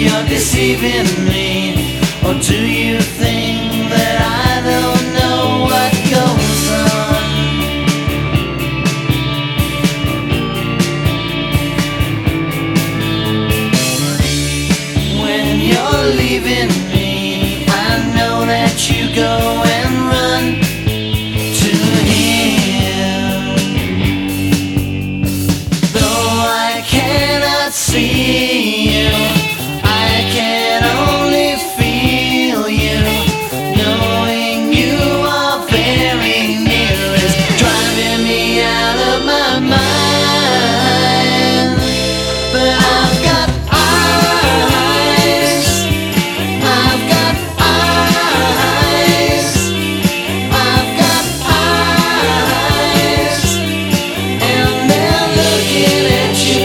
you're deceiving me? Or do you think that I don't know what goes on? When you're leaving me, I know that you go and run to him. Though I cannot see you, I can only feel you. Knowing you are very near is driving me out of my mind. But I've got eyes, I've got eyes, I've got eyes, and they're looking at you.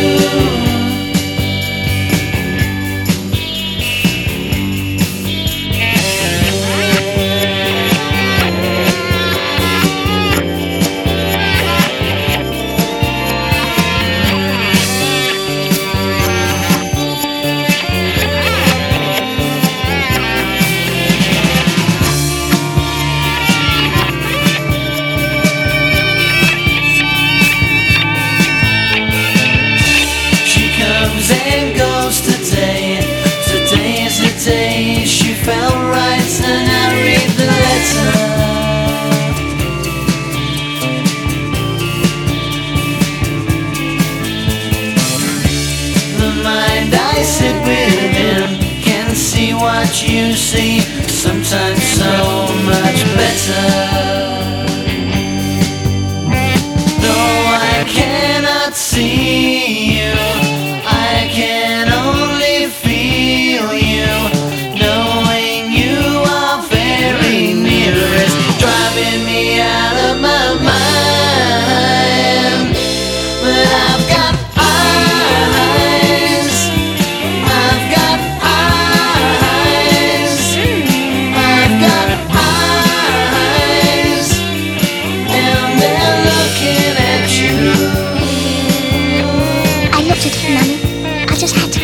She comes and goes today. Today is the day she felt right, and I read the letter. The mind I sit within can see what you see, sometimes so much better. Though I cannot see you, I can only feel you. Knowing you are very near is driving me out of my mind. But I've got eyes, I've got eyes, I've got eyes, and they're looking at you. I looked at him, Nanny. I just had to